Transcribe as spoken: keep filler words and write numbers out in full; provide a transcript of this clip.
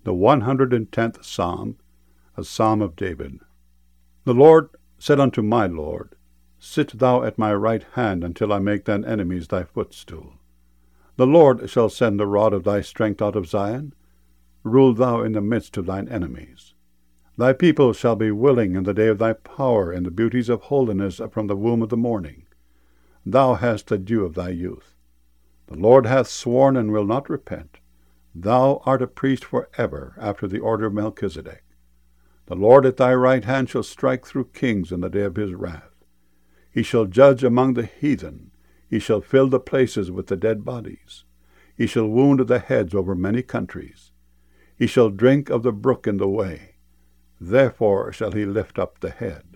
The one hundred and tenth Psalm, a Psalm of David. The Lord said unto my Lord, Sit thou at my right hand, until I make thine enemies thy footstool. The Lord shall send the rod of thy strength out of Zion. Rule thou in the midst of thine enemies. Thy people shall be willing in the day of thy power, in the beauties of holiness from the womb of the morning. Thou hast the dew of thy youth. The Lord hath sworn and will not repent. Thou art a priest for ever, after the order of Melchizedek. The Lord at thy right hand shall strike through kings in the day of his wrath. He shall judge among the heathen. He shall fill the places with the dead bodies. He shall wound the heads over many countries. He shall drink of the brook in the way. Therefore shall he lift up the head.